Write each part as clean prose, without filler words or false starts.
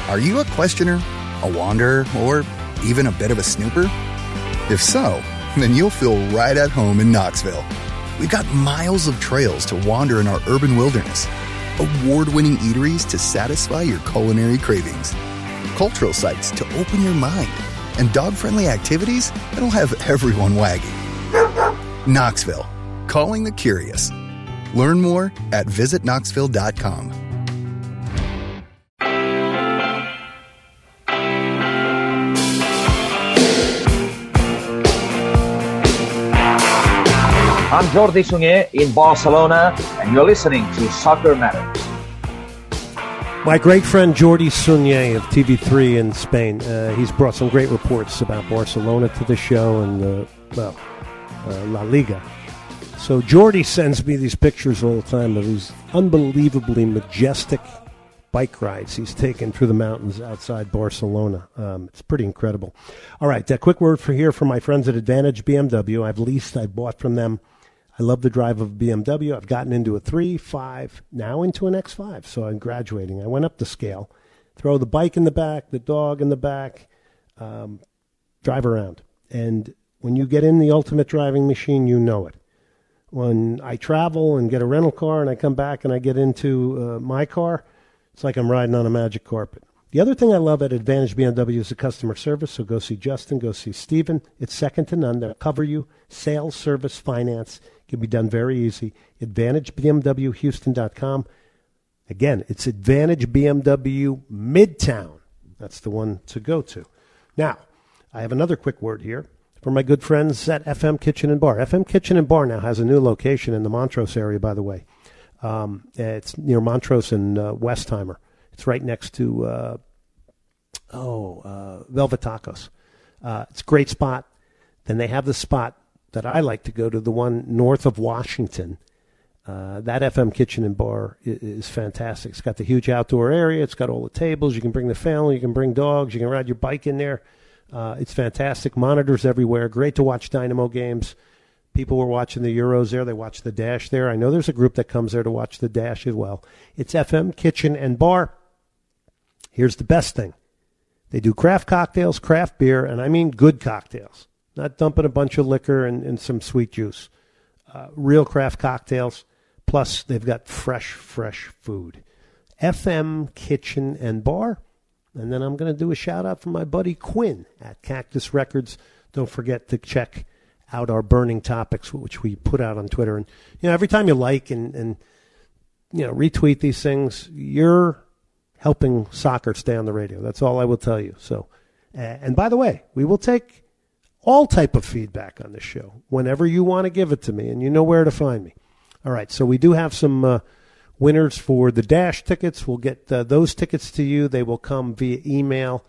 Are you a questioner, a wanderer, or even a bit of a snooper? If so, then you'll feel right at home in Knoxville. We've got miles of trails to wander in our urban wilderness, award-winning eateries to satisfy your culinary cravings, cultural sites to open your mind, and dog-friendly activities that'll have everyone wagging. Knoxville, calling the curious. Learn more at visitknoxville.com. I'm Jordi Sunyer in Barcelona, and you're listening to Soccer Matters. My great friend Jordi Sunyer of TV3 in Spain, he's brought some great reports about Barcelona to the show and, La Liga. So Jordi sends me these pictures all the time of these unbelievably majestic bike rides he's taken through the mountains outside Barcelona. It's pretty incredible. All right, a quick word from my friends at Advantage BMW. I bought from them. I love the drive of BMW. I've gotten into a 3, 5, now into an X5. So I'm graduating. I went up the scale, throw the bike in the back, the dog in the back, drive around. And when you get in the ultimate driving machine, you know it. When I travel and get a rental car and I come back and I get into my car, it's like I'm riding on a magic carpet. The other thing I love at Advantage BMW is the customer service. So go see Justin, go see Steven. It's second to none. They'll cover you. Sales, service, finance. Can be done very easy. AdvantageBMWHouston.com. Again, it's Advantage BMW Midtown. That's the one to go to. Now, I have another quick word here for my good friends at FM Kitchen and Bar. FM Kitchen and Bar now has a new location in the Montrose area, by the way. It's near Montrose and Westheimer. It's right next to Velvet Tacos. It's a great spot. Then they have the spot that I like to go to, the one north of Washington. That FM Kitchen and Bar is fantastic. It's got the huge outdoor area. It's got all the tables. You can bring the family. You can bring dogs. You can ride your bike in there. It's fantastic. Monitors everywhere. Great to watch Dynamo games. People were watching the Euros there. They watch the Dash there. I know there's a group that comes there to watch the Dash as well. It's FM Kitchen and Bar. Here's the best thing. They do craft cocktails, craft beer, and I mean good cocktails. Not dumping a bunch of liquor and some sweet juice. Real craft cocktails. Plus, they've got fresh food. FM Kitchen and Bar. And then I'm going to do a shout-out from my buddy Quinn at Cactus Records. Don't forget to check out our Burning Topics, which we put out on Twitter. And, every time you like and retweet these things, you're helping soccer stay on the radio. That's all I will tell you. So, and by the way, we will take all type of feedback on the show whenever you want to give it to me, and you know where to find me. All right, so we do have some winners for the Dash tickets. We'll get those tickets to you. They will come via email,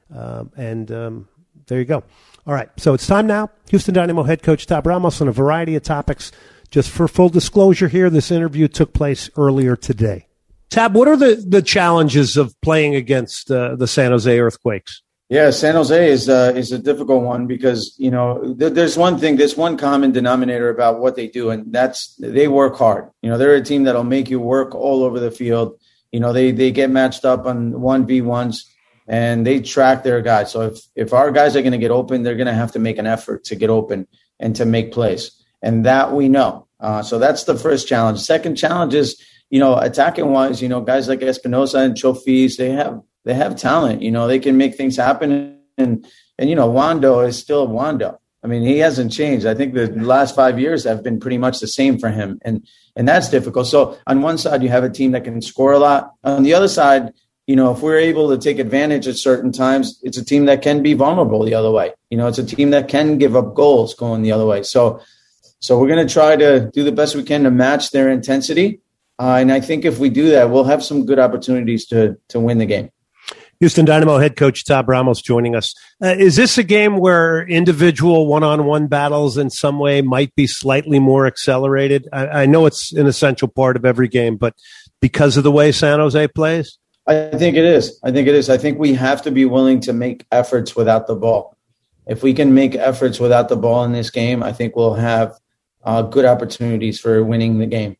and there you go. All right, so it's time now. Houston Dynamo head coach Tab Ramos on a variety of topics. Just for full disclosure here, this interview took place earlier today. Tab, what are the challenges of playing against the San Jose Earthquakes? Yeah, San Jose is a difficult one because, there's one common denominator about what they do, and that's they work hard. They're a team that'll make you work all over the field. They get matched up on 1v1s, and they track their guys. So if our guys are going to get open, they're going to have to make an effort to get open and to make plays. And that we know. So that's the first challenge. Second challenge is, attacking-wise, guys like Espinosa and Chofis, they have talent. They can make things happen. And Wando is still Wando. I mean, he hasn't changed. I think the last 5 years have been pretty much the same for him. And that's difficult. So on one side, you have a team that can score a lot. On the other side, if we're able to take advantage at certain times, it's a team that can be vulnerable the other way. It's a team that can give up goals going the other way. So we're going to try to do the best we can to match their intensity. And I think if we do that, we'll have some good opportunities to win the game. Houston Dynamo head coach Tab Ramos joining us. Is this a game where individual one-on-one battles in some way might be slightly more accelerated? I know it's an essential part of every game, but because of the way San Jose plays? I think it is. I think we have to be willing to make efforts without the ball. If we can make efforts without the ball in this game, I think we'll have good opportunities for winning the game.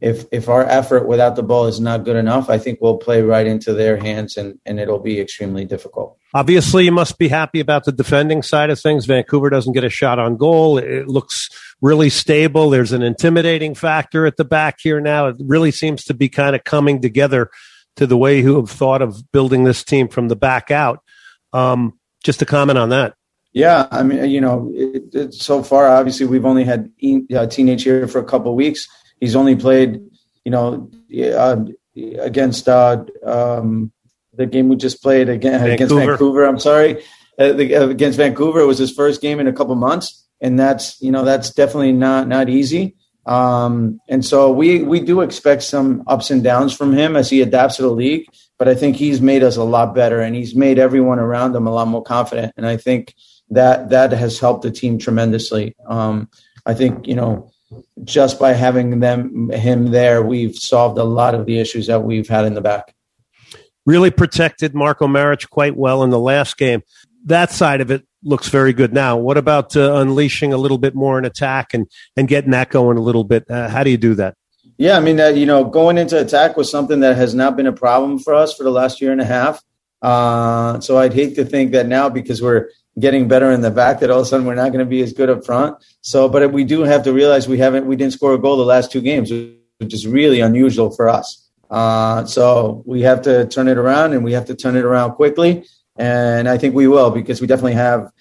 if our effort without the ball is not good enough, I think we'll play right into their hands and it'll be extremely difficult. Obviously, you must be happy about the defending side of things. Vancouver doesn't get a shot on goal. It looks really stable. There's an intimidating factor at the back here now. It really seems to be kind of coming together to the way you have thought of building this team from the back out. Just a comment on that. Yeah, I mean, so far, obviously, we've only had Teenage here for a couple of weeks. He's only played, against the game we just played against Vancouver. I'm sorry, against Vancouver. It was his first game in a couple months, and that's definitely not easy. And so we do expect some ups and downs from him as he adapts to the league. But I think he's made us a lot better, and he's made everyone around him a lot more confident. And I think that has helped the team tremendously. I think just by having him there, we've solved a lot of the issues that we've had in the back. Really protected Marko Maric quite well in the last game. That side of it looks very good now. What about unleashing a little bit more in attack and getting that going a little bit? How do you do that? Yeah, I mean, going into attack was something that has not been a problem for us for the last year and a half. So I'd hate to think that now, because we're getting better in the back, that all of a sudden we're not going to be as good up front. So, but we do have to realize we didn't score a goal the last two games, which is really unusual for us. So we have to turn it around, and we have to turn it around quickly. And I think we will, because we definitely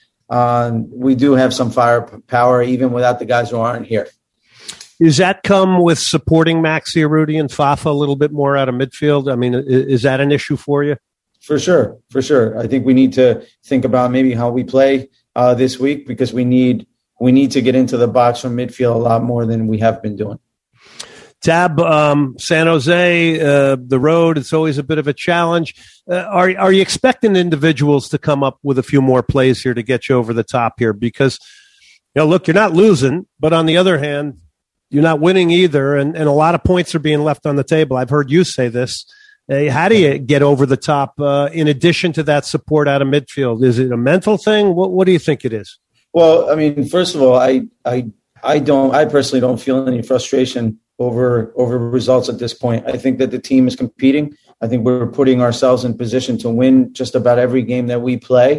we do have some firepower even without the guys who aren't here. Does that come with supporting Maxi Urruti and Fafa a little bit more out of midfield? I mean, is that an issue for you? For sure. I think we need to think about maybe how we play this week, because we need to get into the box from midfield a lot more than we have been doing. Tab, San Jose, the road, it's always a bit of a challenge. Are you expecting individuals to come up with a few more plays here to get you over the top here? Because, look, you're not losing, but on the other hand, you're not winning either, and a lot of points are being left on the table. I've heard you say this. How do you get over the top in addition to that support out of midfield? Is it a mental thing? What do you think it is? Well, I mean, first of all, I personally don't feel any frustration over results at this point. I think that the team is competing. I think we're putting ourselves in position to win just about every game that we play.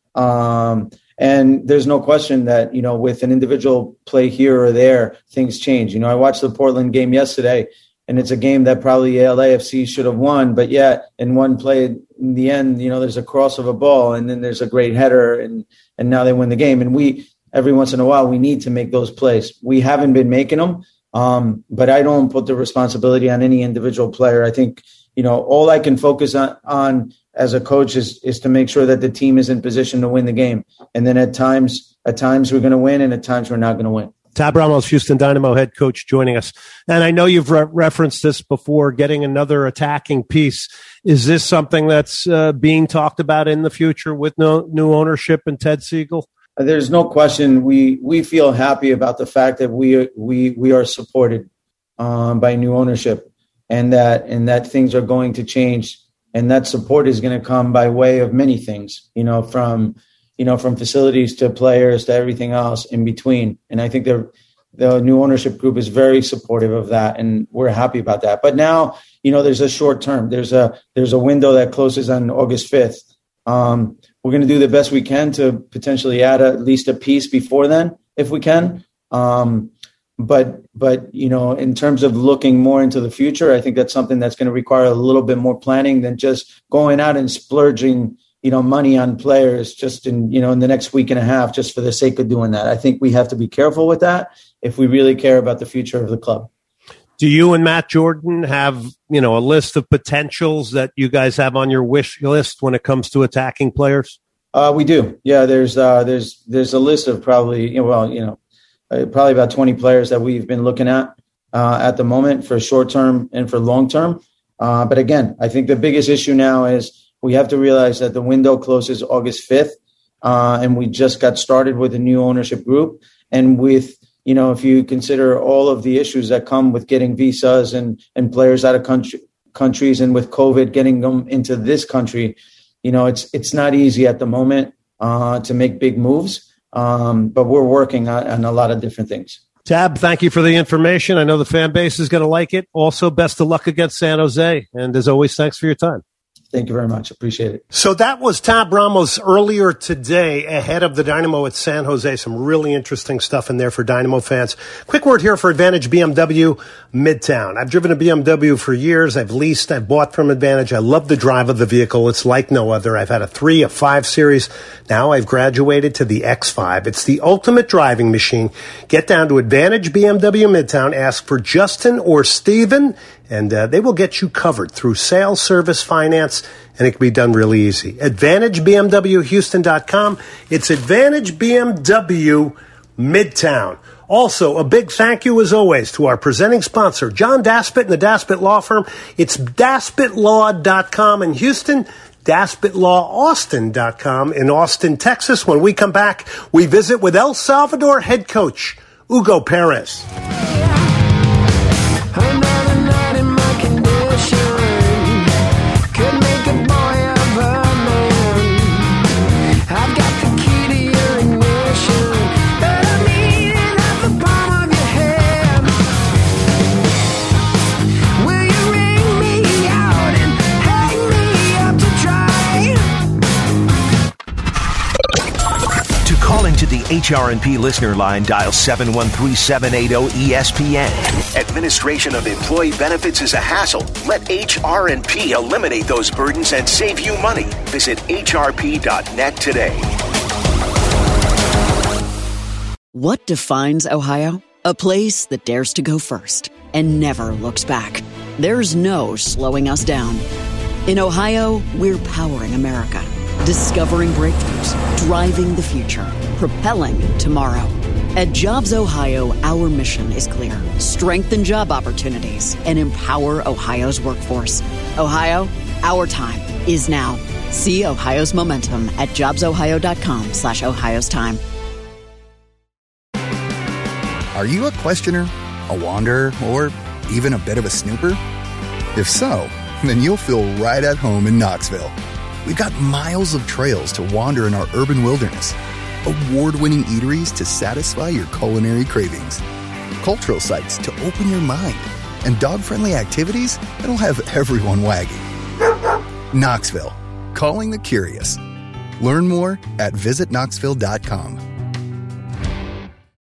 And there's no question that, with an individual play here or there, things change. I watched the Portland game yesterday, and it's a game that probably LAFC should have won. But yet, in one play, in the end, there's a cross of a ball, and then there's a great header, and now they win the game. And every once in a while, we need to make those plays. We haven't been making them. But I don't put the responsibility on any individual player. I think, all I can focus on as a coach is to make sure that the team is in position to win the game. And then at times we're going to win, and at times we're not going to win. Tab Ramos, Houston Dynamo head coach, joining us. And I know you've referenced this before, getting another attacking piece. Is this something that's being talked about in the future with new ownership and Ted Siegel? There's no question. We feel happy about the fact that we are supported by new ownership, and that things are going to change, and that support is going to come by way of many things. From facilities to players to everything else in between. And I think the new ownership group is very supportive of that, and we're happy about that. But now, there's a short term. There's a window that closes on August 5th. We're going to do the best we can to potentially add at least a piece before then, if we can. But in terms of looking more into the future, I think that's something that's going to require a little bit more planning than just going out and splurging, money on players just in the next week and a half, just for the sake of doing that. I think we have to be careful with that if we really care about the future of the club. Do you and Matt Jordan have, a list of potentials that you guys have on your wish list when it comes to attacking players? We do. Yeah, there's a list of probably about 20 players that we've been looking at the moment for short term and for long term. But again, I think the biggest issue now is we have to realize that the window closes August 5th, and we just got started with a new ownership group. And with, if you consider all of the issues that come with getting visas and players out of countries, and with COVID getting them into this country, it's not easy at the moment to make big moves. But we're working on a lot of different things. Tab, thank you for the information. I know the fan base is going to like it. Also, best of luck against San Jose. And as always, thanks for your time. Thank you very much. Appreciate it. So that was Tab Ramos earlier today ahead of the Dynamo at San Jose. Some really interesting stuff in there for Dynamo fans. Quick word here for Advantage BMW Midtown. I've driven a BMW for years. I've leased. I've bought from Advantage. I love the drive of the vehicle. It's like no other. I've had a 3, a 5 Series. Now I've graduated to the X5. It's the ultimate driving machine. Get down to Advantage BMW Midtown. Ask for Justin or Steven, and they will get you covered through sales, service, finance, and it can be done really easy. AdvantageBMWHouston.com. It's Advantage BMW Midtown. Also, a big thank you, as always, to our presenting sponsor, John Daspit and the Daspit Law Firm. It's DaspitLaw.com in Houston, DaspitLawAustin.com in Austin, Texas. When we come back, we visit with El Salvador head coach, Hugo Perez. To the HRNP listener line, dial 713-780-ESPN. Administration of employee benefits is a hassle. Let HRNP eliminate those burdens and save you money. Visit hrp.net today. What defines Ohio? A place that dares to go first and never looks back. There's no slowing us down. In Ohio, we're powering America. Discovering breakthroughs, driving the future, propelling tomorrow. At Jobs Ohio, our mission is clear. Strengthen job opportunities and empower Ohio's workforce. Ohio, our time is now. See Ohio's momentum at jobsohio.com/Ohio's time. Are you a questioner, a wanderer, or even a bit of a snooper? If so, then you'll feel right at home in Knoxville. We've got miles of trails to wander in our urban wilderness, award-winning eateries to satisfy your culinary cravings, cultural sites to open your mind, and dog-friendly activities that'll have everyone wagging. Knoxville, calling the curious. Learn more at visitknoxville.com.